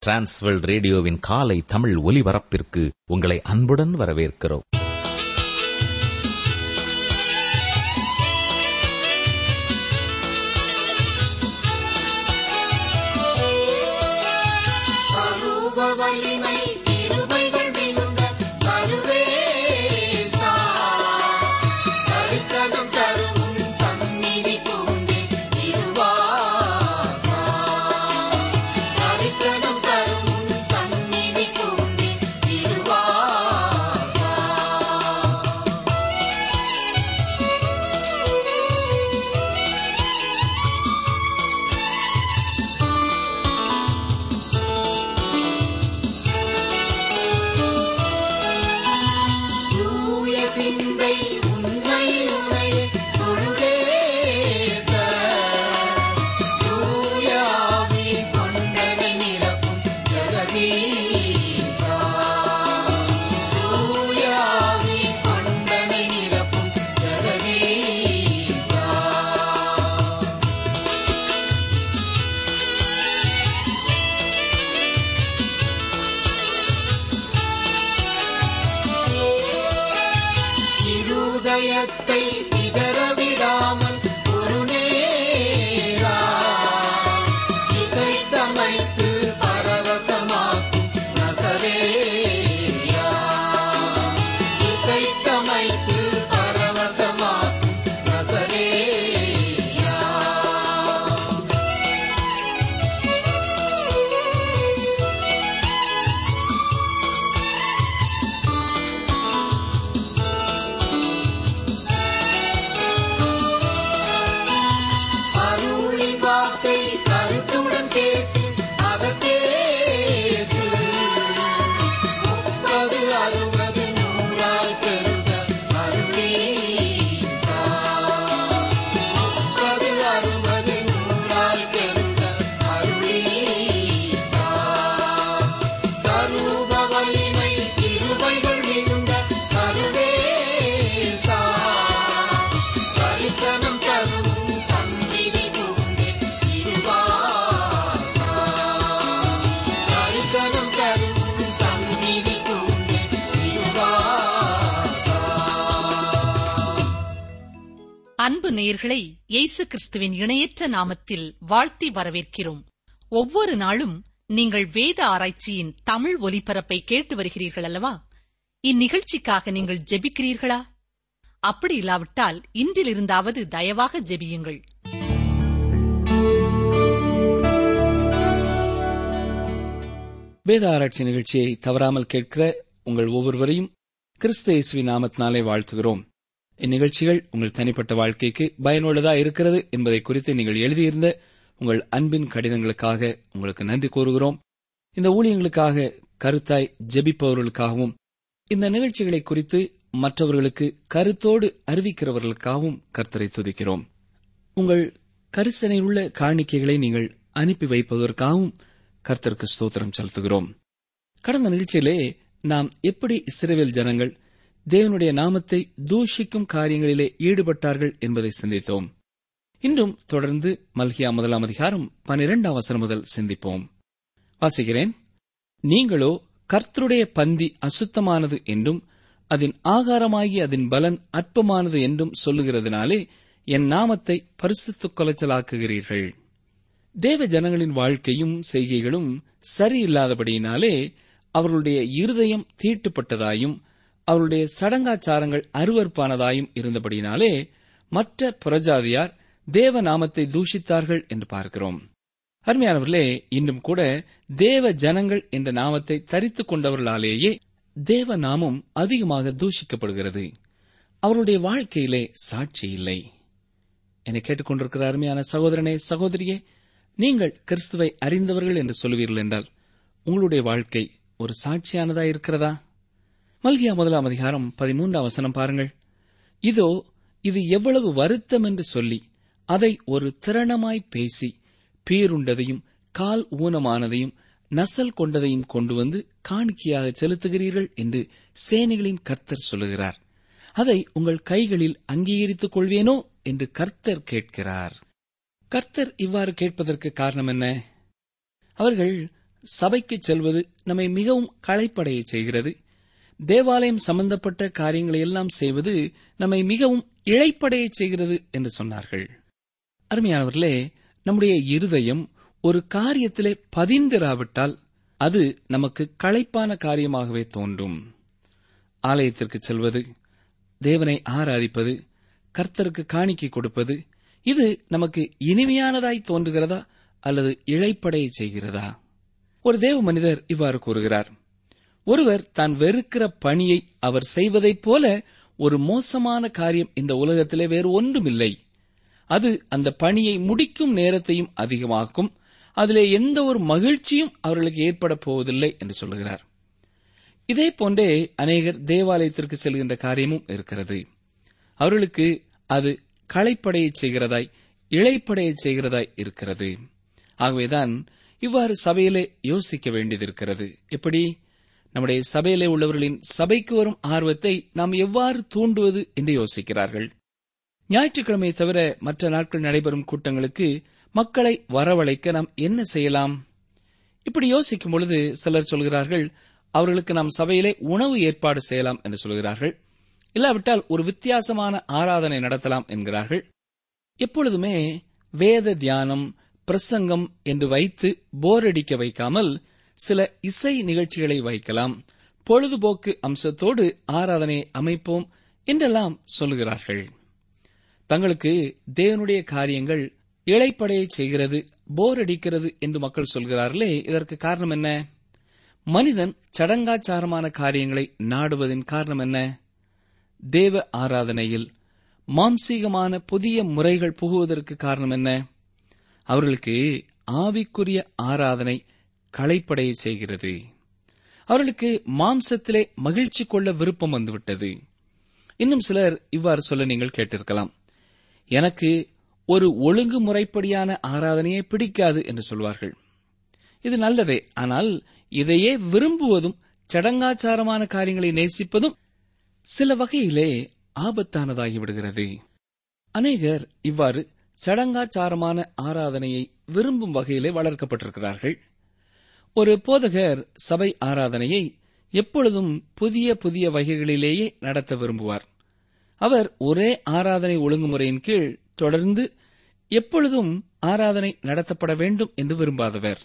Transworld ரேடியோவின் காலை தமிழ் ஒலிபரப்பிற்கு உங்களை அன்புடன் வரவேற்கிறோம். அன்பு நேயர்களை இயேசு கிறிஸ்துவின் இணையற்ற நாமத்தில் வாழ்த்தி வரவேற்கிறோம். ஒவ்வொரு நாளும் நீங்கள் வேத ஆராய்ச்சியின் தமிழ் ஒலிபரப்பை கேட்டு வருகிறீர்கள் அல்லவா? இந்நிகழ்ச்சிக்காக நீங்கள் ஜெபிக்கிறீர்களா? அப்படி இல்லாவிட்டால் இன்றிலிருந்தாவது தயவாக ஜெபியுங்கள். வேத ஆராய்ச்சி நிகழ்ச்சியை தவறாமல் கேட்கிற உங்கள் ஒவ்வொருவரையும் கிறிஸ்து இயேசுவின் நாமத்தினாலே வாழ்த்துகிறோம். இந்நிகழ்ச்சிகள் உங்கள் தனிப்பட்ட வாழ்க்கைக்கு பயனுள்ளதா இருக்கிறது என்பதை குறித்து நீங்கள் எழுதியிருந்த உங்கள் அன்பின் கடிதங்களுக்காக உங்களுக்கு நன்றி கூறுகிறோம். இந்த ஊழியங்களுக்காக கருத்தாய் ஜெபிப்பவர்களுக்காகவும் இந்த நிகழ்ச்சிகளை குறித்து மற்றவர்களுக்கு கருத்தோடு அறிவிக்கிறவர்களுக்காகவும் கர்த்தரை துதிக்கிறோம். உங்கள் கரிசனையில் உள்ள காணிக்கைகளை நீங்கள் அனுப்பி வைப்பதற்காகவும் கர்த்தருக்கு ஸ்தோத்திரம் செலுத்துகிறோம். கடந்த நிகழ்ச்சியிலே நாம் எப்படி இஸ்ரவேல் ஜனங்கள் தேவனுடைய நாமத்தை தூஷிக்கும் காரியங்களிலே ஈடுபட்டார்கள் என்பதை சிந்தித்தோம். இன்றும் தொடர்ந்து மல்கியா 1 அதிகாரம் 12 முதல் சிந்திப்போம். வாசிக்கிறேன். நீங்களோ கர்த்தருடைய பந்தி அசுத்தமானது என்றும் அதன் ஆகாரமாகி அதன் பலன் அற்பமானது என்றும் சொல்லுகிறதுனாலே என் நாமத்தை பரிசுத்தக் குலைச்சலாக்குகிறீர்கள். தேவ ஜனங்களின் வாழ்க்கையும் செய்கைகளும் சரியில்லாதபடியினாலே அவர்களுடைய இருதயம் தீட்டுப்பட்டதாயும் அவருடைய சடங்காச்சாரங்கள் அருவருப்பானதாயும் இருந்தபடியினாலே மற்ற புறஜாதியார் தேவ நாமத்தை தூஷித்தார்கள் என்று பார்க்கிறோம். அருமையானவர்களே, இன்னும் கூட தேவ ஜனங்கள் என்ற நாமத்தை தரித்துக் கொண்டவர்களாலேயே தேவ நாமம் அதிகமாக தூஷிக்கப்படுகிறது. அவருடைய வாழ்க்கையிலே சாட்சி இல்லை. என்னை கேட்டுக்கொண்டிருக்கிற அருமையான சகோதரனே, சகோதரியே, நீங்கள் கிறிஸ்துவை அறிந்தவர்கள் என்று சொல்லுவீர்கள் என்றால் உங்களுடைய வாழ்க்கை ஒரு சாட்சியானதா இருக்கிறதா? மல்கியா 1 அதிகாரம் 13 பாருங்கள். இதோ இது எவ்வளவு வருத்தம் என்று சொல்லி அதை ஒரு திறனமாய் பேசி பீருண்டதையும் கால் ஊனமானதையும் நசல் கொண்டதையும் கொண்டு வந்து காணிக்கையாக செலுத்துகிறீர்கள் என்று சேனைகளின் கர்த்தர் சொல்லுகிறார். அதை உங்கள் கைகளில் அங்கீகரித்துக் கொள்வேனோ என்று கர்த்தர் கேட்கிறார். கர்த்தர் இவ்வாறு கேட்பதற்கு காரணம் என்ன? அவர்கள் சபைக்கு செல்வது நம்மை மிகவும் களைப்படைய செய்கிறது. தேவாலயம் சம்பந்தப்பட்ட காரியங்களை எல்லாம் செய்வது நம்மை மிகவும் இளைப்படைய செய்கிறது என்று சொன்னார்கள். அருமையானவர்களே, நம்முடைய இருதயம் ஒரு காரியத்திலே பதிந்திராவிட்டால் அது நமக்கு களைப்பான காரியமாகவே தோன்றும். ஆலயத்திற்கு செல்வது, தேவனை ஆராதிப்பது, கர்த்தருக்கு காணிக்கை கொடுப்பது, இது நமக்கு இனிமையானதாய் தோன்றுகிறதா அல்லது இளைப்படைய செய்கிறதா? ஒரு தேவ மனிதர் இவ்வாறு கூறுகிறார்: ஒருவர் தான் வெறுக்கிற பணியை அவர் செய்வதைப் போல ஒரு மோசமான காரியம் இந்த உலகத்திலே வேறு ஒன்றுமில்லை. அது அந்த பணியை முடிக்கும் நேரத்தையும் அதிகமாக்கும், அதிலே எந்த ஒரு மகிழ்ச்சியும் அவர்களுக்கு ஏற்பட போவதில்லை என்று சொல்லுகிறார். இதே போன்றே அநேகர் தேவாலயத்திற்கு செல்கின்ற காரியமும் இருக்கிறது. அவர்களுக்கு அது களைப்படைய செய்கிறதாய், இளைப்படைய செய்கிறதாய் இருக்கிறது. ஆகவேதான் இவ்வாறு சபையிலே யோசிக்க வேண்டியதிருக்கிறது. எப்படி நம்முடைய சபையிலே உள்ளவர்களின் சபைக்கு வரும் ஆர்வத்தை நாம் எவ்வாறு தூண்டுவது என்று யோசிக்கிறார்கள். ஞாயிற்றுக்கிழமையை தவிர மற்ற நாட்கள் நடைபெறும் கூட்டங்களுக்கு மக்களை வரவழைக்க நாம் என்ன செய்யலாம்? இப்படி யோசிக்கும் பொழுது சிலர் சொல்கிறார்கள், அவர்களுக்கு நாம் சபையிலே உணவு ஏற்பாடு செய்யலாம் என்று சொல்கிறார்கள். இல்லாவிட்டால் ஒரு வித்தியாசமான ஆராதனை நடத்தலாம் என்கிறார்கள். எப்பொழுதுமே வேத தியானம், பிரசங்கம் என்று வைத்து போரடிக்க வைக்காமல் சில இசை நிகழ்ச்சிகளை வைக்கலாம், பொழுதுபோக்கு அம்சத்தோடு ஆராதனையை அமைப்போம் என்றெல்லாம் சொல்லுகிறார்கள். தங்களுக்கு தேவனுடைய காரியங்கள் இளைப்படைய செய்கிறது, போர் அடிக்கிறது என்று மக்கள் சொல்கிறார்களே, இதற்கு காரணம் என்ன? மனிதன் சடங்காச்சாரமான காரியங்களை நாடுவதின் காரணம் என்ன? தேவ ஆராதனையில் மாம்சீகமான புதிய முறைகள் புகுவதற்கு காரணம் என்ன? அவர்களுக்கு ஆவிக்குரிய ஆராதனை களைப்படைய செய்கிறது. அவர்களுக்கு மாம்சத்திலே மகிழ்ச்சி கொள்ள விருப்பம் வந்துவிட்டது. இன்னும் சிலர் இவ்வாறு சொல்ல நீங்கள் கேட்டிருக்கலாம், எனக்கு ஒரு ஒழுங்குமுறைப்படியான ஆராதனையே பிடிக்காது என்று சொல்வார்கள். இது நல்லதே, ஆனால் இதையே விரும்புவதும் சடங்காச்சாரமான காரியங்களை நேசிப்பதும் சில வகையிலே ஆபத்தானதாகிவிடுகிறது. அநேகர் இவ்வாறு சடங்காச்சாரமான ஆராதனையை விரும்பும் வகையிலே வளர்க்கப்பட்டிருக்கிறார்கள். ஒரு போதகர் சபை ஆராதனையை எப்பொழுதும் புதிய புதிய வகைகளிலேயே நடத்த விரும்புவார். அவர் ஒரே ஆராதனை ஒழுங்குமுறையின் கீழ் தொடர்ந்து எப்பொழுதும் ஆராதனை நடத்தப்பட வேண்டும் என்று விரும்பாதவர்.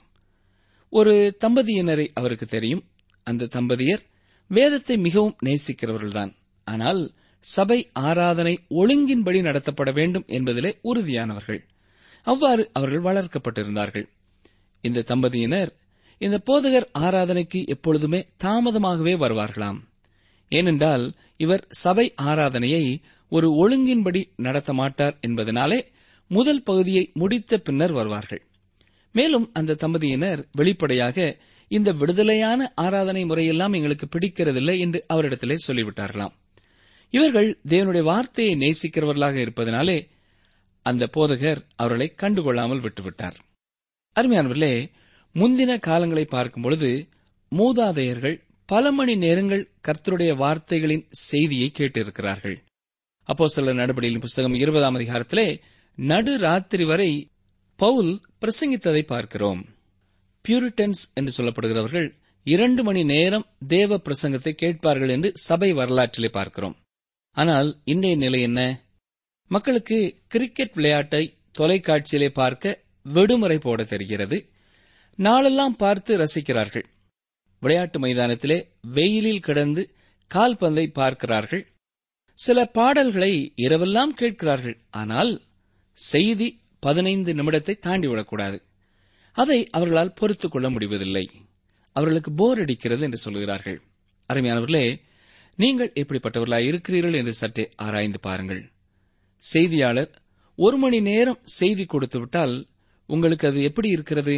ஒரு தம்பதியினரை அவருக்கு தெரியும். அந்த தம்பதியர் வேதத்தை மிகவும் நேசிக்கிறவர்கள்தான். ஆனால் சபை ஆராதனை ஒழுங்கின்படி நடத்தப்பட வேண்டும் என்பதிலே உறுதியானவர்கள். அவ்வாறு அவர்கள் வளர்க்கப்பட்டிருந்தார்கள். இந்த தம்பதியினர் இந்த போதகர் ஆராதனைக்கு எப்பொழுதுமே தாமதமாகவே வருவார்களாம். ஏனென்றால் இவர் சபை ஆராதனையை ஒரு ஒழுங்கின்படி நடத்த மாட்டார் என்பதனாலே முதல் பகுதியை முடித்த பின்னர் வருவார்கள். மேலும் அந்த தம்பதியினர் வெளிப்படையாக இந்த விடுதலையான ஆராதனை முறையெல்லாம் எங்களுக்கு பிடிக்கிறதில்லை என்று அவரிடத்திலே சொல்லிவிட்டார்களாம். இவர்கள் தேவனுடைய வார்த்தையை நேசிக்கிறவர்களாக இருப்பதனாலே அந்த போதகர் அவர்களை கண்டுகொள்ளாமல் விட்டுவிட்டார். அருமையானவர்களே, முந்தின காலங்களை பார்க்கும் பொழுது மூதாதையர்கள் பல மணி நேரங்கள் கர்த்தருடைய வார்த்தைகளின் செய்தியை கேட்டிருக்கிறார்கள். அப்போஸ்தலர் நடபடிகளின் புஸ்தகம் 20ஆம் அதிகாரத்திலே நடுராத்திரி வரை பவுல் பிரசங்கித்ததை பார்க்கிறோம். பியூரிட்டன்ஸ் என்று சொல்லப்படுகிறவர்கள் 2 மணி நேரம் தேவ பிரசங்கத்தை கேட்பார்கள் என்று சபை வரலாற்றிலே பார்க்கிறோம். ஆனால் இன்றைய நிலை என்ன? மக்களுக்கு கிரிக்கெட் விளையாட்டை தொலைக்காட்சியிலே பார்க்க விடுமுறை போட தெரிகிறது. நாளெல்லாம் பார்த்து ரசிக்கிறார்கள். விளையாட்டு மைதானத்திலே வெயிலில் கிடந்து கால்பந்தை பார்க்கிறார்கள். சில பாடல்களை இரவெல்லாம் கேட்கிறார்கள். ஆனால் செய்தி 15 நிமிடத்தை தாண்டிவிடக்கூடாது. அதை அவர்களால் பொறுத்துக் கொள்ள முடிவதில்லை. அவர்களுக்கு போர் அடிக்கிறது என்று சொல்கிறார்கள். அருமையானவர்களே, நீங்கள் எப்படிப்பட்டவர்களாய் இருக்கிறீர்கள் என்று சற்றே ஆராய்ந்து பாருங்கள். செய்தியாளர் 1 மணி நேரம் செய்தி கொடுத்துவிட்டால் உங்களுக்கு அது எப்படி இருக்கிறது?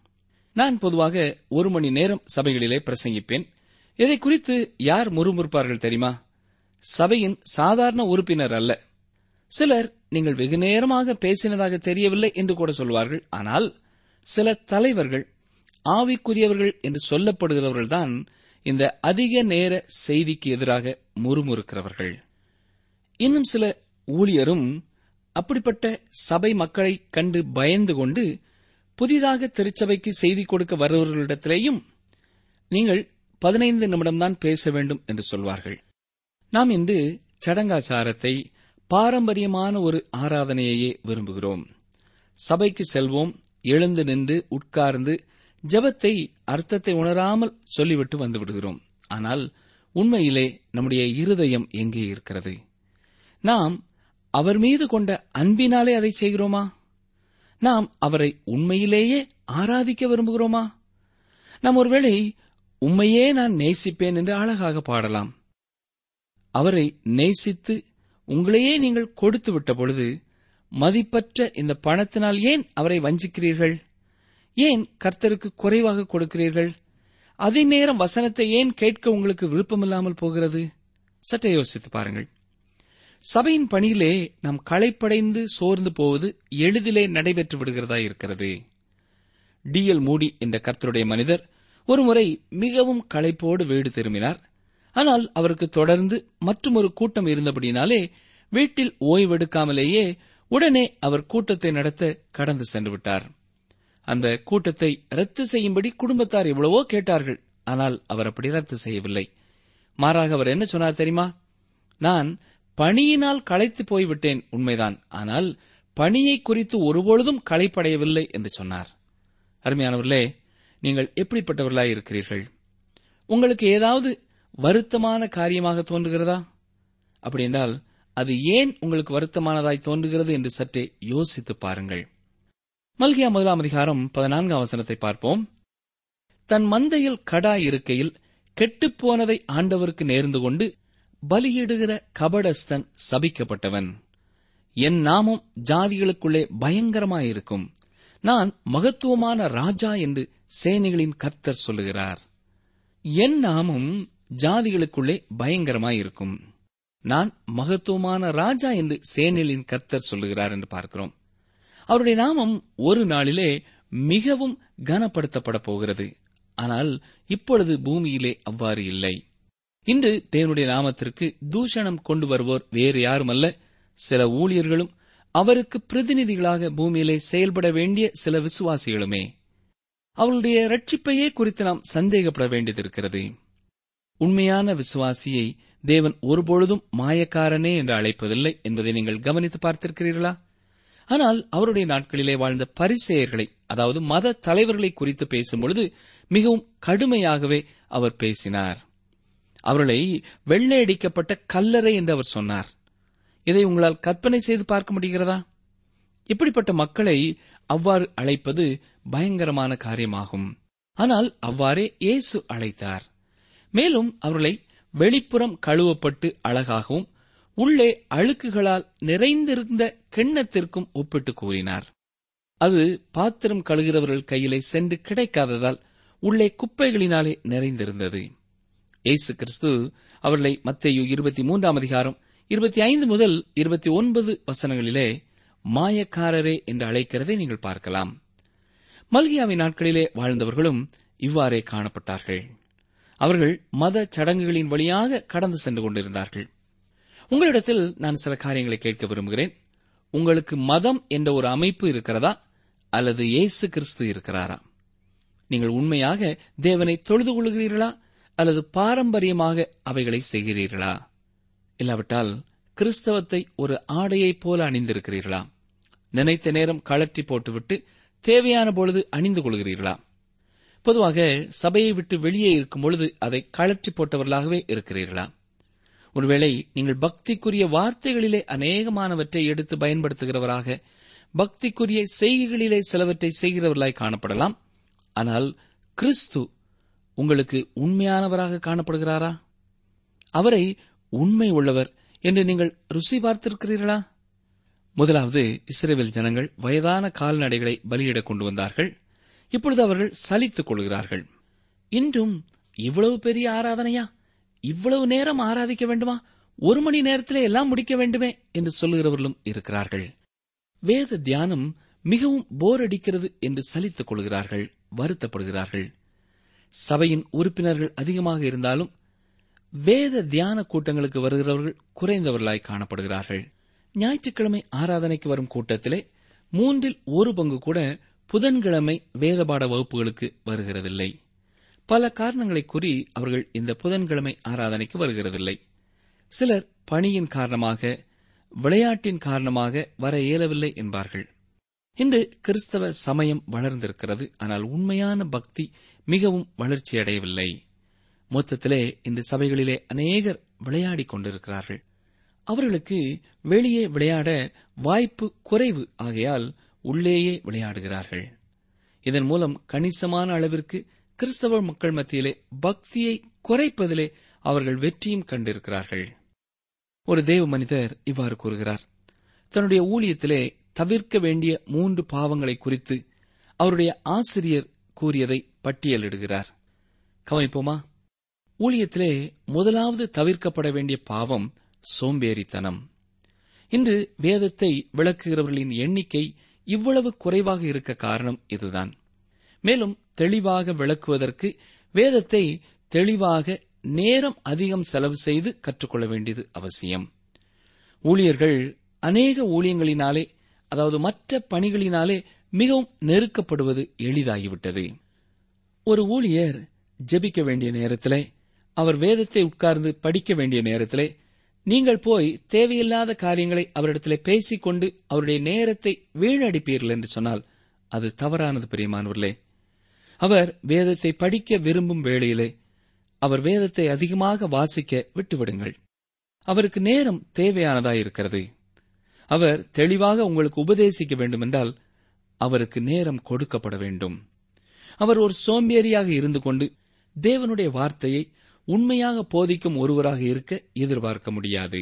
நான் பொதுவாக 1 மணி நேரம் சபைகளிலே பிரசங்கிப்பேன். இதை குறித்து யார் முறுமுறுப்பார்கள் தெரியுமா? சபையின் சாதாரண உறுப்பினர் அல்ல. சிலர் நீங்கள் வெகு நேரமாக பேசினதாக தெரியவில்லை என்று கூட சொல்வார்கள். ஆனால் சில தலைவர்கள், ஆவிக்குரியவர்கள் என்று சொல்லப்படுகிறவர்கள்தான் இந்த அதிக நேர செய்திக்கு எதிராக முறுமுறுக்கிறவர்கள். இன்னும் சில ஊழியரும் அப்படிப்பட்ட சபை மக்களை கண்டு பயந்து கொண்டு புதிதாக திருச்சபைக்கு செய்தி கொடுக்க வருபவர்களிடத்திலேயும் நீங்கள் 15 நிமிடம்தான் பேச வேண்டும் என்று சொல்வார்கள். நாம் இன்று சடங்காச்சாரத்தை, பாரம்பரியமான ஒரு ஆராதனையையே விரும்புகிறோம். சபைக்கு செல்வோம், எழுந்து நின்று உட்கார்ந்து ஜெபத்தை அர்த்தத்தை உணராமல் சொல்லிவிட்டு வந்துவிடுகிறோம். ஆனால் உண்மையிலே நம்முடைய இருதயம் எங்கே இருக்கிறது? நாம் அவர் மீது கொண்ட அன்பினாலே அதை செய்கிறோமா? நாம் அவரை உண்மையிலேயே ஆராதிக்க விரும்புகிறோமா? நாம் ஒருவேளை உண்மையே நான் நேசிப்பேன் என்று அழகாக பாடலாம். அவரை நேசித்து உங்களையே நீங்கள் கொடுத்து விட்ட பொழுது மதிப்பற்ற இந்த பணத்தினால் ஏன் அவரை வஞ்சிக்கிறீர்கள்? ஏன் கர்த்தருக்கு குறைவாக கொடுக்கிறீர்கள்? அதே நேரம் வசனத்தை ஏன் கேட்க உங்களுக்கு விருப்பமில்லாமல் போகிறது? சற்றே யோசித்து பாருங்கள். சபையின் பணியிலே நாம் களைப்படைந்து சோர்ந்து போவது எளிதிலே நடைபெற்று விடுகிறதா இருக்கிறது. D.L. மூடி என்ற கர்த்தருடைய மனிதர் ஒருமுறை மிகவும் களைப்போடு வீடு திரும்பினார். ஆனால் அவருக்கு தொடர்ந்து மற்றொரு கூட்டம் இருந்தபடினாலே வீட்டில் ஓய்வெடுக்காமலேயே உடனே அவர் கூட்டத்தை நடத்த கடந்து சென்று விட்டார். அந்த கூட்டத்தை ரத்து செய்யும்படி குடும்பத்தார் எவ்வளவோ கேட்டார்கள். ஆனால் அவர் அப்படி ரத்து செய்யவில்லை. மாறாக அவர் என்ன சொன்னார் தெரியுமா? நான் பணியினால் களைத்து போய்விட்டேன், உண்மைதான். ஆனால் பணியை குறித்து ஒருபொழுதும் களைப்படையவில்லை என்று சொன்னார். அருமையானவர்களே, நீங்கள் எப்படிப்பட்டவர்களாய் இருக்கிறீர்கள்? உங்களுக்கு ஏதாவது வருத்தமான காரியமாக தோன்றுகிறதா? அப்படி என்றால் அது ஏன் உங்களுக்கு வருத்தமானதாய் தோன்றுகிறது என்று சற்றே யோசித்து பாருங்கள். மல்கியா 1 அதிகாரம் 14 வசனத்தை பார்ப்போம். தன் மந்தையில் கடா இருக்கையில் கெட்டுப்போனதை ஆண்டவருக்கு நேர்ந்து கொண்டு பலியிடுகிற கபடஸ்தன் சபிக்கப்பட்டவன். என் நாமம் ஜாதிகளுக்குள்ளே பயங்கரமாயிருக்கும். நான் மகத்துவமான ராஜா என்று சேனைகளின் கர்த்தர் சொல்லுகிறார். என் நாமம் ஜாதிகளுக்குள்ளே பயங்கரமாயிருக்கும். நான் மகத்துவமான ராஜா என்று சேனைகளின் கர்த்தர் சொல்லுகிறார் என்று பார்க்கிறோம். அவருடைய நாமம் ஒரு நாளிலே மிகவும் கனப்படுத்தப்பட போகிறது. ஆனால் இப்பொழுது பூமியிலே அவ்வாறு இல்லை. இன்று தேவனுடைய நாமத்திற்கு தூஷணம் கொண்டு வருவோர் வேறு யாருமல்ல, சில ஊழியர்களும் அவருக்கு பிரதிநிதிகளாக பூமியிலே செயல்பட வேண்டிய சில விசுவாசிகளுமே. அவருடைய ரட்சிப்பையே குறித்து நாம் சந்தேகப்பட வேண்டியதிருக்கிறது. உண்மையான விசுவாசியை தேவன் ஒருபொழுதும் மாயக்காரனே என்று அழைப்பதில்லை என்பதை நீங்கள் கவனித்து பார்த்திருக்கிறீர்களா? ஆனால் அவருடைய நாட்களிலே வாழ்ந்த பரிசேயர்களை, அதாவது மத தலைவர்களை குறித்து பேசும்பொழுது மிகவும் கடுமையாகவே அவர் பேசினார். அவர்களை வெள்ளையடிக்கப்பட்ட கல்லறை என்று அவர் சொன்னார். இதை உங்களால் கற்பனை செய்து பார்க்க முடிகிறதா? இப்படிப்பட்ட மக்களை அவ்வாறு அழைப்பது பயங்கரமான காரியமாகும். ஆனால் அவ்வாறே இயேசு அழைத்தார். மேலும் அவர்களை வெளிப்புறம் கழுவப்பட்டு அழகாகவும் உள்ளே அழுக்குகளால் நிறைந்திருந்த கிண்ணத்திற்கும் ஒப்பிட்டு கூறினார். அது பாத்திரம் கழுகிறவர்கள் கையிலே சென்று கிடைக்காததால் உள்ளே குப்பைகளினாலே நிறைந்திருந்தது. இயேசு கிறிஸ்து அவர்களை மத்தேயு 23 அதிகாரம் 25 முதல் 29 வசனங்களிலே மாயக்காரரே என்று அழைக்கிறதை நீங்கள் பார்க்கலாம். மல்கியாவின் நாட்களிலே வாழ்ந்தவர்களும் இவ்வாறே காணப்பட்டார்கள். அவர்கள் மத சடங்குகளின் வழியாக கடந்து சென்று கொண்டிருந்தார்கள். உங்களிடத்தில் நான் சில காரியங்களை கேட்க விரும்புகிறேன். உங்களுக்கு மதம் என்ற ஒரு அமைப்பு இருக்கிறதா, அல்லது இயேசு கிறிஸ்து இருக்கிறாரா? நீங்கள் உண்மையாக தேவனை தொழுது கொள்கிறீர்களா, அல்லது பாரம்பரியமாக அவைகளை செய்கிறீர்களா? இல்லாவிட்டால் கிறிஸ்தவத்தை ஒரு ஆடையைப் போல அணிந்திருக்கிறீர்களா? நினைத்த நேரம் கழற்றி போட்டுவிட்டு தேவையான பொழுது அணிந்து கொள்கிறீர்களா? பொதுவாக சபையை விட்டு வெளியே இருக்கும் பொழுது அதை கழற்றி போட்டவர்களாகவே இருக்கிறீர்களா? ஒருவேளை நீங்கள் பக்திக்குரிய வார்த்தைகளிலே அநேகமானவற்றை எடுத்து பயன்படுத்துகிறவராக, பக்திக்குரிய செய்கைகளிலே சிலவற்றை செய்கிறவர்களாய் காணப்படலாம். ஆனால் கிறிஸ்து உங்களுக்கு உண்மையானவராக காணப்படுகிறாரா? அவரை உண்மை உள்ளவர் என்று நீங்கள் ருசி பார்த்திருக்கிறீர்களா? முதலாவது, இஸ்ரவேல் ஜனங்கள் வயதான கால்நடைகளை பலியிடக் கொண்டு வந்தார்கள். இப்பொழுது அவர்கள் சலித்துக் கொள்கிறார்கள். இன்றும் இவ்வளவு பெரிய ஆராதனையா? இவ்வளவு நேரம் ஆராதிக்க வேண்டுமா? 1 மணி நேரத்திலே எல்லாம் முடிக்க வேண்டுமே என்று சொல்லுகிறவர்களும் இருக்கிறார்கள். வேத தியானம் மிகவும் போர் அடிக்கிறது என்று சலித்துக் கொள்கிறார்கள், வருத்தப்படுகிறார்கள். சபையின் உறுப்பினர்கள் அதிகமாக இருந்தாலும் வேத தியான கூட்டங்களுக்கு வருகிறவர்கள் குறைந்தவர்களாய் காணப்படுகிறார்கள். ஞாயிற்றுக்கிழமை ஆராதனைக்கு வரும் கூட்டத்திலே 1/3 கூட புதன்கிழமை வேதபாட வகுப்புகளுக்கு வருகிறதில்லை. பல காரணங்களை கூறி அவர்கள் இந்த புதன்கிழமை ஆராதனைக்கு வருகிறதில்லை. சிலர் பணியின் காரணமாக, விளையாட்டின் காரணமாக வர இயலவில்லை என்பார்கள். இன்று கிறிஸ்தவ சமயம் வளர்ந்திருக்கிறது, ஆனால் உண்மையான பக்தி மிகவும் வளர்ச்சியடையவில்லை. மொத்தத்திலே இன்று சபைகளிலே அநேகர் விளையாடிக் கொண்டிருக்கிறார்கள். அவர்களுக்கு வெளியே விளையாட வாய்ப்பு குறைவு, ஆகையால் உள்ளேயே விளையாடுகிறார்கள். இதன் மூலம் கணிசமான அளவிற்கு கிறிஸ்தவ மக்கள் மத்தியிலே பக்தியை குறைப்பதிலே அவர்கள் வெற்றியும் கண்டிருக்கிறார்கள். ஒரு தேவ மனிதர் இவ்வாறு கூறுகிறார். தன்னுடைய ஊழியத்திலே தவிர்க்க வேண்டிய 3 பாவங்களை குறித்து அவருடைய ஆசிரியர் கூறியதை பட்டியலிடுகிறார். கவனிப்போமா? ஊழியத்திலே முதலாவது தவிர்க்கப்பட வேண்டிய பாவம் சோம்பேறித்தனம். இன்று வேதத்தை விளக்குகிறவர்களின் எண்ணிக்கை இவ்வளவு குறைவாக இருக்க காரணம் இதுதான். மேலும் தெளிவாக விளக்குவதற்கு வேதத்தை தெளிவாக நேரம் அதிகம் செலவு செய்து கற்றுக்கொள்ள வேண்டியது அவசியம். ஊழியர்கள் அநேக ஊழியங்களினாலே, அதாவது மற்ற பணிகளினாலே மிகவும் நெருக்கப்படுவது எளிதாகிவிட்டது. ஒரு ஊழியர் ஜெபிக்க வேண்டிய நேரத்திலே, அவர் வேதத்தை உட்கார்ந்து படிக்க வேண்டிய நேரத்திலே நீங்கள் போய் தேவையில்லாத காரியங்களை அவரிடத்திலே பேசிக்கொண்டு அவருடைய நேரத்தை வீணடிப்பீர்கள் என்று சொன்னால் அது தவறானது. பிரியமானவர்களே, அவர் வேதத்தை படிக்க விரும்பும் வேளையிலே அவர் வேதத்தை அதிகமாக வாசிக்க விட்டுவிடுங்கள். அவருக்கு நேரம் தேவையானதாயிருக்கிறது. அவர் தெளிவாக உங்களுக்கு உபதேசிக்க வேண்டுமென்றால் அவருக்கு நேரம் கொடுக்கப்பட வேண்டும். அவர் ஒரு சோம்பேறியாக இருந்து கொண்டு தேவனுடைய வார்த்தையை உண்மையாக போதிக்கும் ஒருவராக இருக்க எதிர்பார்க்க முடியாது.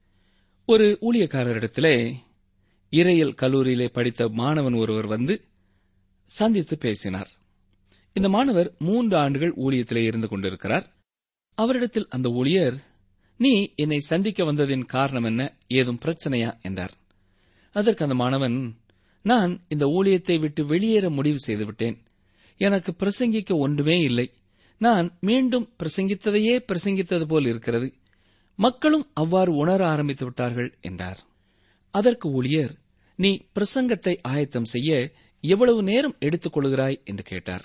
ஒரு ஊழியக்காரரிடத்திலே இறையியல் கல்லூரியிலே படித்த மாணவன் ஒருவர் வந்து சந்தித்து பேசினார். இந்த மாணவர் 3 ஆண்டுகள் ஊழியத்திலே இருந்து கொண்டிருக்கிறார். அவரிடத்தில் அந்த ஊழியர், நீ என்னை சந்திக்க வந்ததின் காரணம் என்ன, ஏதும் பிரச்சனையா என்றார். அதற்கு அந்த மாணவன், நான் இந்த ஊழியத்தை விட்டு வெளியேற முடிவு செய்துவிட்டேன். எனக்கு பிரசங்கிக்க ஒன்றுமே இல்லை. நான் மீண்டும் பிரசங்கித்ததையே பிரசங்கித்தது போல் இருக்கிறது. மக்களும் அவ்வாறு உணர ஆரம்பித்து விட்டார்கள் என்றார். அதற்கு ஊழியர், நீ பிரசங்கத்தை ஆயத்தம் செய்ய எவ்வளவு நேரம் எடுத்துக் கொள்கிறாய் என்று கேட்டார்.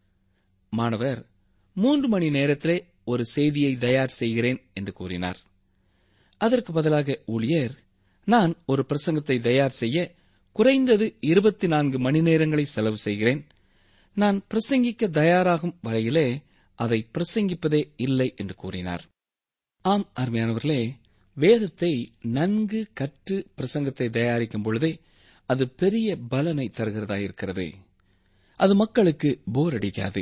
மாணவர் 3 மணி நேரத்திலே ஒரு செய்தியை தயார் செய்கிறேன் என்று கூறினார். அதற்கு பதிலாக ஊழியர், நான் ஒரு பிரசங்கத்தை தயார் செய்ய குறைந்தது 24 மணி நேரங்களை செலவு செய்கிறேன். நான் பிரசங்கிக்க தயாராகும் வரையிலே அதை பிரசங்கிப்பதே இல்லை என்று கூறினார். ஆம் அருமையானவர்களே, வேதத்தை நன்கு கற்று பிரசங்கத்தை தயாரிக்கும் பொழுதே அது பெரிய பலனை தருகிறதாயிருக்கிறது. அது மக்களுக்கு போர் அடிக்காது.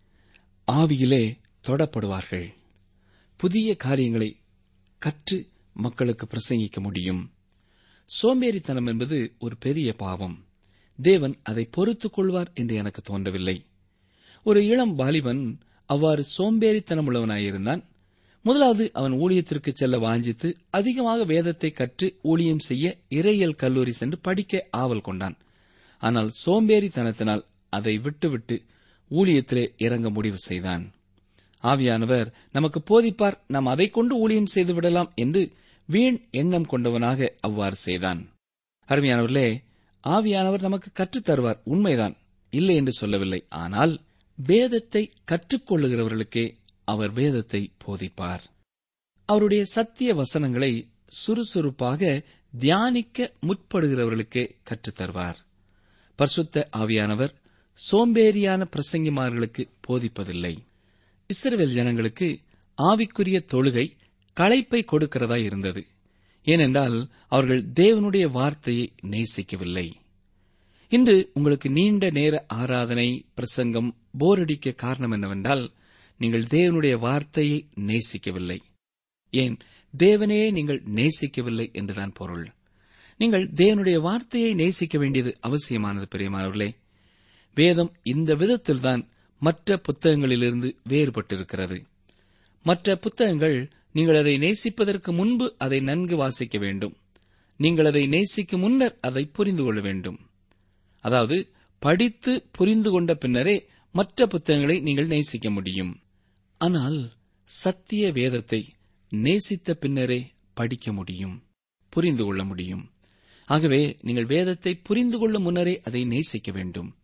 ஆவியிலே தொடப்படுவார்கள். புதிய காரியங்களை கற்று மக்களுக்கு பிரசங்கிக்க முடியும். சோம்பேறித்தனம் என்பது ஒரு பெரிய பாவம். தேவன் அதை பொறுத்துக் கொள்வார் என்று எனக்கு தோன்றவில்லை. ஒரு இளம் வாலிபன் அவ்வாறு சோம்பேறித்தனம் உள்ளவனாயிருந்தான். முதலாவது அவன் ஊழியத்திற்கு செல்ல வாஞ்சித்து அதிகமாக வேதத்தை கற்று ஊழியம் செய்ய இறையியல் கல்லூரி சென்று படிக்க ஆவல் கொண்டான். ஆனால் சோம்பேறித்தனத்தினால் அதை விட்டுவிட்டு ஊழியத்திலே இறங்க முடிவு செய்தான். ஆவியானவர் நமக்கு போதிப்பார், நாம் அதை கொண்டு ஊழியம் செய்து விடலாம் என்று வீண் எண்ணம் கொண்டவனாக அவ்வாறு செய்தான். அருமையானவர்களே, ஆவியானவர் நமக்கு கற்றுத் தருவார், உண்மைதான், இல்லை என்று சொல்லவில்லை. ஆனால் வேதத்தை கற்றுக்கொள்ளுகிறவர்களுக்கே அவர் வேதத்தை போதிப்பார். அவருடைய சத்திய வசனங்களை சுறுசுறுப்பாக தியானிக்க முற்படுகிறவர்களுக்கே கற்றுத் தருவார். பரிசுத்த ஆவியானவர் சோம்பேறியான பிரசங்கிமார்களுக்கு போதிப்பதில்லை. இஸ்ரவேல் ஜனங்களுக்கு ஆவிக்குரிய தொழுகை களைப்பை கொடுக்கிறதா இருந்தது. ஏனென்றால் அவர்கள் தேவனுடைய வார்த்தையை நேசிக்கவில்லை. இன்று உங்களுக்கு நீண்ட நேர ஆராதனை பிரசங்கம் போரடிக்க காரணம் என்னவென்றால், நீங்கள் தேவனுடைய வார்த்தையை நேசிக்கவில்லை. ஏன், தேவனையே நீங்கள் நேசிக்கவில்லை என்றுதான் பொருள். நீங்கள் தேவனுடைய வார்த்தையை நேசிக்க வேண்டியது அவசியமானது. பிரியமானவர்களே, வேதம் இந்த விதத்தில்தான் மற்ற புத்தகங்களிலிருந்து வேறுபட்டிருக்கிறது. மற்ற புத்தகங்கள் நீங்கள் அதை நேசிப்பதற்கு முன்பு அதை நன்கு வாசிக்க வேண்டும். நீங்கள் அதை நேசிக்கும் முன்னர் அதை புரிந்து கொள்ள வேண்டும். அதாவது படித்து புரிந்து கொண்ட பின்னரே மற்ற புத்தகங்களை நீங்கள் நேசிக்க முடியும். ஆனால் சத்திய வேதத்தை நேசித்த பின்னரே படிக்க முடியும், புரிந்து கொள்ள முடியும். ஆகவே நீங்கள் வேதத்தை புரிந்து கொள்ளும் முன்னரே அதை நேசிக்க வேண்டும்.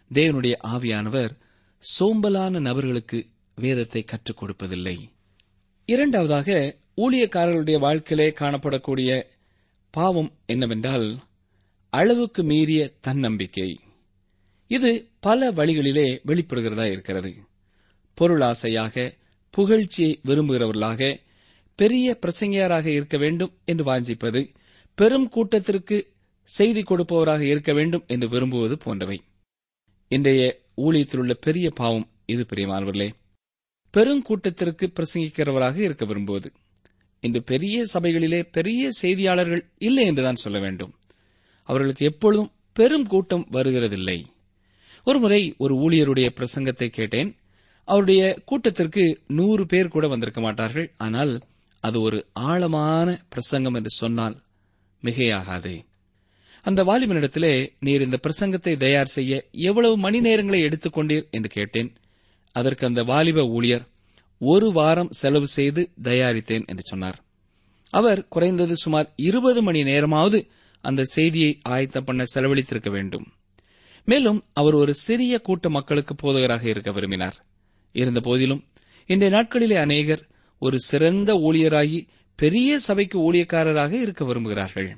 தேவனுடைய ஆவியானவர் சோம்பலான நபர்களுக்கு வேதத்தை கற்றுக் கொடுப்பதில்லை. இரண்டாவதாக, ஊழியக்காரர்களுடைய வாழ்க்கையிலே காணப்படக்கூடிய பாவம் என்னவென்றால் அளவுக்கு மீறிய தன்னம்பிக்கை. இது பல வழிகளிலே வெளிப்படுகிறதா இருக்கிறது. பொருளாசையாக, புகழ்ச்சியை விரும்புகிறவர்களாக, பெரிய பிரசங்கியாராக இருக்க வேண்டும் என்று வாஞ்சிப்பது, பெரும் கூட்டத்திற்கு செய்தி கொடுப்பவராக இருக்க வேண்டும் என்று விரும்புவது போன்றவை. இன்றைய ஊழியத்தில் உள்ள பெரிய பாவம் இது பிரியமானவர்களே. பெருங்கூட்டத்திற்கு பிரசங்கிக்கிறவராக இருக்க விரும்புவது. இன்று பெரிய சபைகளிலே பெரிய செய்தியாளர்கள் இல்லை என்றுதான் சொல்ல வேண்டும். அவர்களுக்கு எப்பொழுதும் பெரும் கூட்டம் வருகிறதில்லை. ஒருமுறை ஒரு ஊழியருடைய பிரசங்கத்தை கேட்டேன். அவருடைய கூட்டத்திற்கு 100 பேர் கூட வந்திருக்க மாட்டார்கள். ஆனால் அது ஒரு ஆழமான பிரசங்கம் என்று சொன்னால் மிகையாகாது. அந்த வாலிபனிடத்திலே, நீர் இந்த பிரசங்கத்தை தயார் செய்ய எவ்வளவு மணி நேரங்களை எடுத்துக்கொண்டீர் என்று கேட்டேன். அதற்கு அந்த வாலிப ஊழியர் 1 வாரம் செலவு செய்து தயாரித்தேன் என்று சொன்னார். அவர் குறைந்தது சுமார் 20 மணி நேரமாவது அந்த செய்தியை ஆயத்தம் பண்ண செலவழித்திருக்க வேண்டும். மேலும் அவர் ஒரு சிறிய கூட்ட மக்களுக்கு போதகராக இருக்க விரும்பினார். இருந்த போதிலும் இன்றைய நாட்களிலே அநேகர் ஒரு சிறந்த ஊழியராகி பெரிய சபைக்கு ஊழியக்காரராக இருக்க விரும்புகிறார்கள்.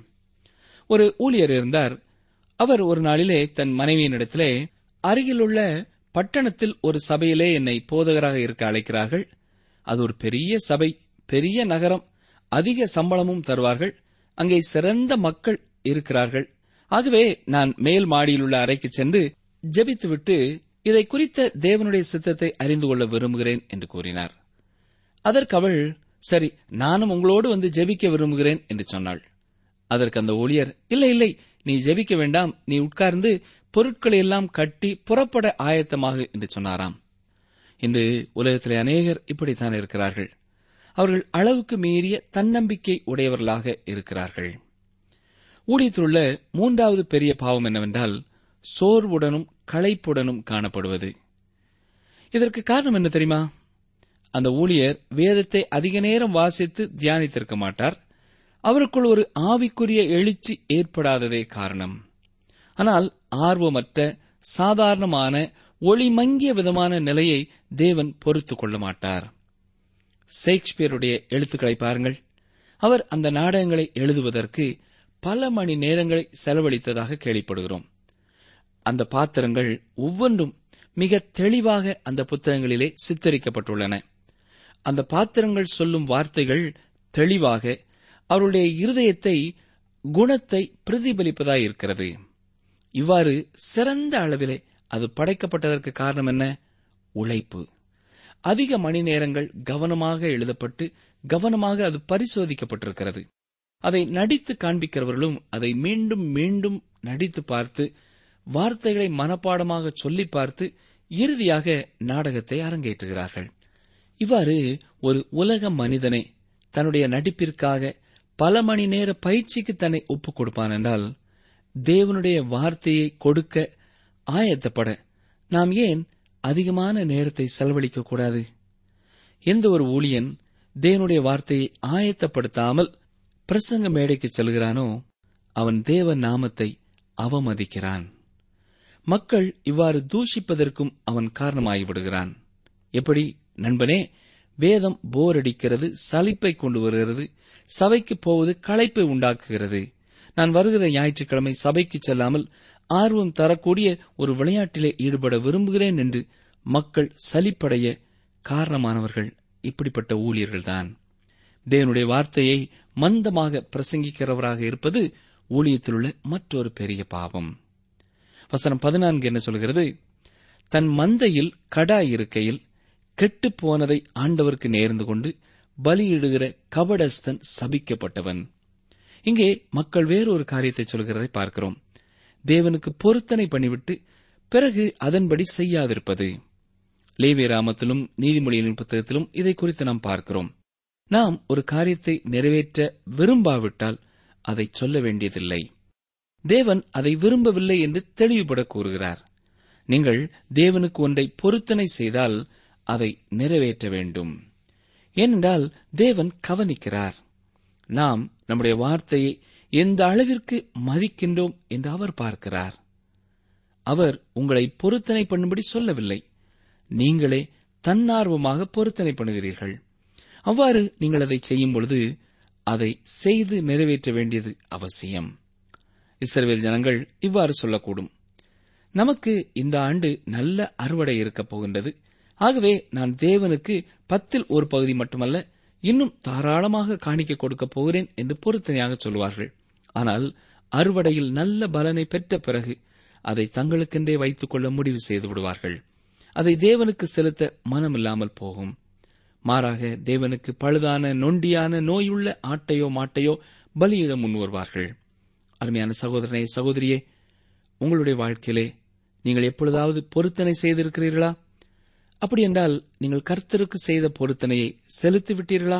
ஒரு ஊழியர் இருந்தார். அவர் ஒரு நாளிலே தன் மனைவியினிடத்திலே, அருகிலுள்ள பட்டணத்தில் ஒரு சபையிலே என்னை போதகராக இருக்க அழைக்கிறார்கள். அது ஒரு பெரிய சபை, பெரிய நகரம், அதிக சம்பளமும் தருவார்கள். அங்கே சிறந்த மக்கள் இருக்கிறார்கள். ஆகவே நான் மேல் மாடியில் உள்ள அறைக்கு சென்று ஜெபித்துவிட்டு இதை குறித்த தேவனுடைய சித்தத்தை அறிந்து கொள்ள விரும்புகிறேன் என்று கூறினார். அதற்கு அவள், சரி, நானும் உங்களோடு வந்து ஜெபிக்க விரும்புகிறேன் என்று சொன்னாள். அதற்கு அந்த ஊழியர், இல்லை இல்லை, நீ ஜெபிக்க வேண்டாம், நீ உட்கார்ந்து பொருட்களை எல்லாம் கட்டி புறப்பட ஆயத்தமாக என்று சொன்னாராம். இன்று உலகத்திலே அநேகர் இப்படித்தான் இருக்கிறார்கள். அவர்கள் அளவுக்கு மீறிய தன்னம்பிக்கை உடையவர்களாக இருக்கிறார்கள். ஊழியத்திலுள்ள 3வது பெரிய பாவம் என்னவென்றால் சோர்வுடனும் களைப்புடனும் காணப்படுவது. இதற்கு காரணம் என்ன தெரியுமா? அந்த ஊழியர் வேதத்தை அதிக நேரம் வாசித்து தியானித்திருக்க மாட்டார். அவருக்குள் ஒரு ஆவிக்குரிய எழுச்சி ஏற்படாததே காரணம். ஆனால் ஆர்வமற்ற, சாதாரணமான, ஒளிமங்கிய விதமான நிலையை தேவன் பொறுத்துக் கொள்ள மாட்டார். ஷேக்ஸ்பியருடைய எழுத்துக்களை பாருங்கள். அவர் அந்த நாடகங்களை எழுதுவதற்கு பல மணி நேரங்களை செலவழித்ததாக கேள்விப்படுகிறோம். அந்த பாத்திரங்கள் ஒவ்வொன்றும் மிக தெளிவாக அந்த புத்தகங்களிலே சித்தரிக்கப்பட்டுள்ளன. அந்த பாத்திரங்கள் சொல்லும் வார்த்தைகள் தெளிவாக அவருடைய இருதயத்தை, குணத்தை பிரதிபலிப்பதாயிருக்கிறது. இவ்வாறு சிறந்த அளவிலே அது படைக்கப்பட்டதற்கு காரணம் என்ன? உழைப்பு. அதிக மணி நேரங்கள் கவனமாக எழுதப்பட்டு கவனமாக அது பரிசோதிக்கப்பட்டிருக்கிறது. அதை நடித்து காண்பிக்கிறவர்களும் அதை மீண்டும் மீண்டும் நடித்து பார்த்து, வார்த்தைகளை மனப்பாடமாக சொல்லி பார்த்து இறுதியாக நாடகத்தை அரங்கேற்றுகிறார்கள். இவ்வாறு ஒரு உலக மனிதனை தன்னுடைய நடிப்பிற்காக பல மணி நேர பயிற்சிக்கு தன்னை ஒப்புக் கொடுப்பான் என்றால், தேவனுடைய வார்த்தையை கொடுக்க ஆயத்தப்பட நாம் ஏன் அதிகமான நேரத்தை செலவழிக்க கூடாது? எந்த ஒரு ஊழியன் தேவனுடைய வார்த்தையை ஆயத்தப்படுத்தாமல் பிரசங்க மேடைக்கு செல்கிறானோ அவன் தேவ நாமத்தை அவமதிக்கிறான். மக்கள் இவ்வாறு தூஷிப்பதற்கும் அவன் காரணமாகிவிடுகிறான். எப்படி நண்பனே? வேதம் போர் அடிக்கிறது, சலிப்பை கொண்டு வருகிறது, சபைக்கு போவது களைப்பை உண்டாக்குகிறது. நான் வருகிற ஞாயிற்றுக்கிழமை சபைக்கு செல்லாமல் ஆர்வம் தரக்கூடிய ஒரு விளையாட்டிலே ஈடுபட விரும்புகிறேன் என்று மக்கள் சலிப்படைய காரணமானவர்கள் இப்படிப்பட்ட ஊழியர்கள்தான். தேவனுடைய வார்த்தையை மந்தமாக பிரசங்கிக்கிறவராக இருப்பது ஊழியத்திலுள்ள மற்றொரு பெரிய பாவம். வசனம் 14 என்ன சொல்கிறது? தன் மந்தையில் கடா இருக்கையில் கெட்டுப்போனதை ஆண்டவருக்கு நேர்ந்து கொண்டு பலியிடுகிற கபடஸ்தன் சபிக்கப்பட்டவன். இங்கே மக்கள் வேறொரு காரியத்தை சொல்கிறதை பார்க்கிறோம். தேவனுக்கு பொருத்தனை பண்ணிவிட்டு பிறகு அதன்படி செய்யாதிருப்பது. லேவியராமத்திலும் நீதிமொழிகளின் புத்தகத்திலும் இதை குறித்து நாம் பார்க்கிறோம். நாம் ஒரு காரியத்தை நிறைவேற்ற விரும்பாவிட்டால் அதை சொல்ல வேண்டியதில்லை. தேவன் அதை விரும்பவில்லை என்று தெளிவுபட கூறுகிறார். நீங்கள் தேவனுக்கு ஒன்றை பொருத்தனை செய்தால் அதை நிறைவேற்ற வேண்டும். ஏனென்றால் தேவன் கவனிக்கிறார். நாம் நம்முடைய வார்த்தையை எந்த அளவிற்கு மதிக்கின்றோம் என்று அவர் பார்க்கிறார். அவர் உங்களை பொருத்தனை பண்ணும்படி சொல்லவில்லை. நீங்களே தன்னார்வமாக பொருத்தனை பண்ணுகிறீர்கள். அவ்வாறு நீங்கள் அதை செய்யும் பொழுது அதை செய்து நிறைவேற்ற வேண்டியது அவசியம். இஸ்ரவேல் ஜனங்கள் இவ்வாறு சொல்லக்கூடும்: நமக்கு இந்த ஆண்டு நல்ல அறுவடை இருக்கப் போகின்றது. ஆகவே நான் தேவனுக்கு 10 ஒரு பகுதி மட்டுமல்ல, இன்னும் தாராளமாக காணிக்கை கொடுக்கப் போகிறேன் என்று பொருத்தனையாக சொல்வார்கள். ஆனால் அறுவடையில் நல்ல பலனை பெற்ற பிறகு அதை தங்களுக்கென்றே வைத்துக் கொள்ள முடிவு செய்து விடுவார்கள். அதை தேவனுக்கு செலுத்த மனமில்லாமல் போகும். மாறாக தேவனுக்கு பழுதான, நொண்டியான, நோயுள்ள ஆட்டையோ மாட்டையோ பலியிட முன்வருவார்கள். அருமையான சகோதரனே, சகோதரியே, உங்களுடைய வாழ்க்கையிலே நீங்கள் எப்பொழுதாவது பொருத்தனை செய்திருக்கிறீர்களா? அப்படி என்றால் நீங்கள் கர்த்தருக்கு செய்த பொருத்தனையை செலுத்திவிட்டீர்களா?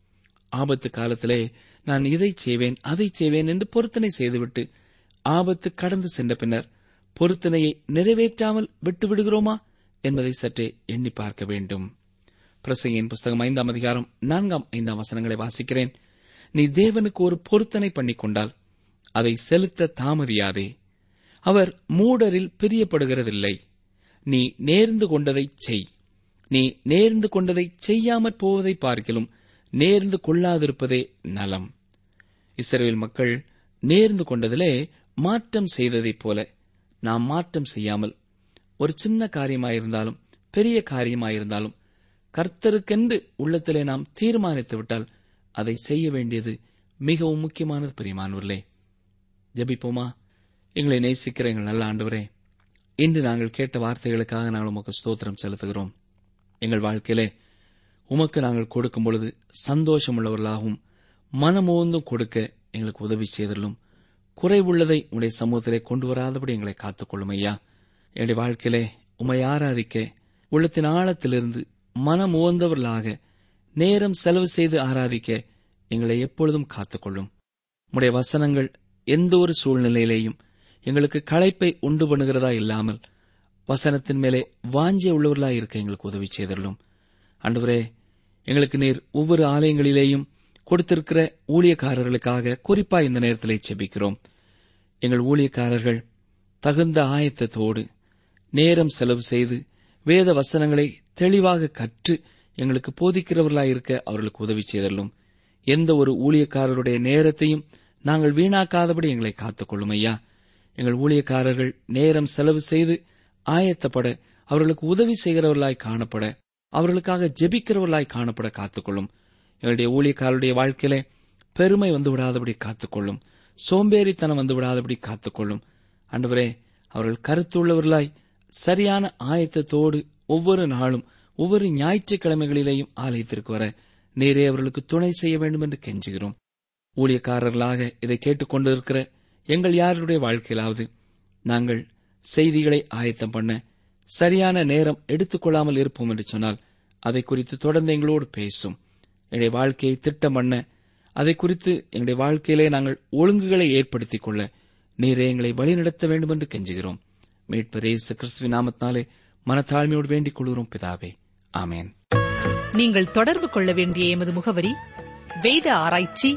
ஆபத்து காலத்திலே நான் இதை செய்வேன், அதை செய்வேன் என்று பொருத்தனை செய்துவிட்டு ஆபத்து கடந்து சென்ற பின்னர் பொருத்தனையை நிறைவேற்றாமல் விட்டுவிடுகிறோமா என்பதை சற்றே எண்ணி பார்க்க வேண்டும். பிரசங்கியின் புஸ்தகம் 5ஆம் அதிகாரம் 4-5 வசனங்களை வாசிக்கிறேன். நீ தேவனுக்கு ஒரு பொருத்தனை பண்ணிக்கொண்டால் அதை செலுத்த தாமதியாதே. அவர் மூடரில் பிரியப்படுகிறதில்லை. நீ நேர்ந்து கொண்டதை செய். நீ நேர்ந்து கொண்டதை செய்யாமற் போவதை பார்க்கிலும் நேர்ந்து கொள்ளாதிருப்பதே நலம். இஸ்ரவேல் மக்கள் நேர்ந்து கொண்டதிலே மாற்றம் செய்ததைப் போல நாம் மாற்றம் செய்யாமல், ஒரு சின்ன காரியமாயிருந்தாலும் பெரிய காரியமாயிருந்தாலும் கர்த்தருக்கென்று உள்ளத்திலே நாம் தீர்மானித்துவிட்டால் அதை செய்ய வேண்டியது மிகவும் முக்கியமானது. பிரியமானவர்களே, ஜெபிப்போமா? எங்களை நேசிக்கிற எங்கள் நல்ல ஆண்டவரே, இன்று நாங்கள் கேட்ட வார்த்தைகளுக்காக நாங்கள் உமக்கு ஸ்தோத்திரம் செலுத்துகிறோம். எங்கள் வாழ்க்கையிலே உமக்கு நாங்கள் கொடுக்கும் பொழுது சந்தோஷமுள்ளவர்களாகவும் மனமோந்தும் கொடுக்க எங்களுக்கு உதவி செய்தலும், குறைவுள்ளதை உடைய சமூகத்திலே கொண்டு வராதபடி எங்களை காத்துக்கொள்ளும் ஐயா. எங்களுடைய வாழ்க்கையிலே உம்மை ஆராதிக்க உள்ளத்தின் ஆழத்திலிருந்து மனமோந்தவர்களாக நேரம் செலவு செய்து ஆராதிக்க எங்களை எப்பொழுதும் காத்துக்கொள்ளும். உம்முடைய வசனங்கள் எந்த ஒரு சூழ்நிலையிலேயும் எங்களுக்கு களைப்பை உண்டு பண்ணுகிறதா இல்லாமல் வசனத்தின் மேலே வாஞ்சை உள்ளவர்களாக இருக்க எங்களுக்கு உதவி செய்தலும். ஆண்டவரே, எங்களுக்கு நீர் ஒவ்வொரு ஆலயங்களிலேயும் கொடுத்திருக்கிற ஊழியக்காரர்களுக்காக குறிப்பா இந்த நேரத்திலே செபிக்கிறோம். எங்கள் ஊழியக்காரர்கள் தகுந்த ஆயத்தத்தோடு நேரம் செலவு செய்து வேத வசனங்களை தெளிவாக கற்று எங்களுக்கு போதிக்கிறவர்களாயிருக்க அவர்களுக்கு உதவி செய்தலும். எந்த ஒரு ஊழியக்காரருடைய நேரத்தையும் நாங்கள் வீணாக்காதபடி எங்களை காத்துக்கொள்ளும் ஐயா. எங்கள் ஊழியக்காரர்கள் நேரம் செலவு செய்து ஆயத்தப்பட, அவர்களுக்கு உதவி செய்கிறவர்களாய் காணப்பட, அவர்களுக்காக ஜெபிக்கிறவர்களாய் காணப்பட காத்துக்கொள்ளும். எங்களுடைய ஊழியக்காரருடைய வாழ்க்கையிலே பெருமை வந்துவிடாதபடி காத்துக்கொள்ளும். சோம்பேறித்தனம் வந்துவிடாதபடி காத்துக்கொள்ளும். ஆண்டவரே, அவர்கள் கருத்துள்ளவர்களாய் சரியான ஆயத்தத்தோடு ஒவ்வொரு நாளும் ஒவ்வொரு ஞாயிற்றுக்கிழமைகளிலேயும் ஆலயத்திற்கு வர நேரே அவர்களுக்கு துணை செய்ய வேண்டும் என்று கெஞ்சுகிறோம். ஊழியக்காரர்களாக இதை கேட்டுக்கொண்டிருக்கிற எங்கள் யாருடைய வாழ்க்கையிலாவது நாங்கள் செய்திகளை ஆயத்தம் பண்ண சரியான நேரம் எடுத்துக்கொள்ளாமல் இருப்போம் என்று சொன்னால் அதை குறித்து தொடர்ந்து எங்களோடு பேசும். எங்களுடைய வாழ்க்கையை திட்டம் பண்ண, அதை குறித்து எங்களுடைய வாழ்க்கையிலே நாங்கள் ஒழுங்குகளை ஏற்படுத்திக் கொள்ள நீரே எங்களை வழிநடத்த வேண்டும் என்று கெஞ்சுகிறோம். மீட்பர் இயேசு கிறிஸ்துவின் நாமத்தினாலே மனத்தாழ்மையோடு வேண்டிக் கொள்கிறோம் பிதாவே, ஆமேன். நீங்கள் தொடர்பு கொள்ள வேண்டிய எமது முகவரி: வேத ஆராய்ச்சி,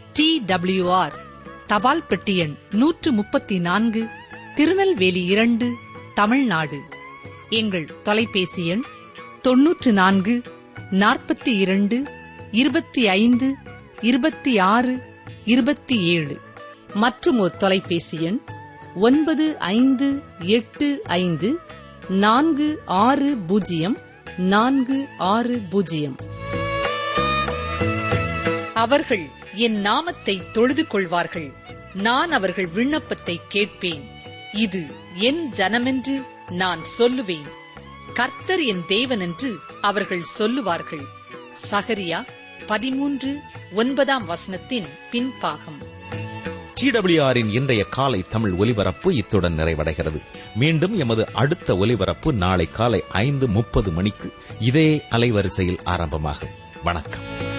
TWR, தபால் பெட்டி எண் 134, திருநெல்வேலி 2, தமிழ்நாடு. எங்கள் தொலைபேசி எண் 94 42 25 26 27. மற்றும் ஒரு தொலைபேசி எண் 9585 460 460. அவர்கள் என் நாமத்தை தொழுது கொள்வார்கள், நான் அவர்கள் விண்ணப்பத்தை கேட்பேன். இது என் ஜனமென்று நான் சொல்லுவேன், கர்த்தர் என் தேவன் என்று அவர்கள் சொல்லுவார்கள். சகரியா 13:9 பின்பாகம். TWRின் இன்றைய காலை தமிழ் ஒலிபரப்பு இத்துடன் நிறைவடைகிறது. மீண்டும் எமது அடுத்த ஒலிபரப்பு நாளை காலை 5:30 மணிக்கு இதே அலைவரிசையில் ஆரம்பமாகும். வணக்கம்.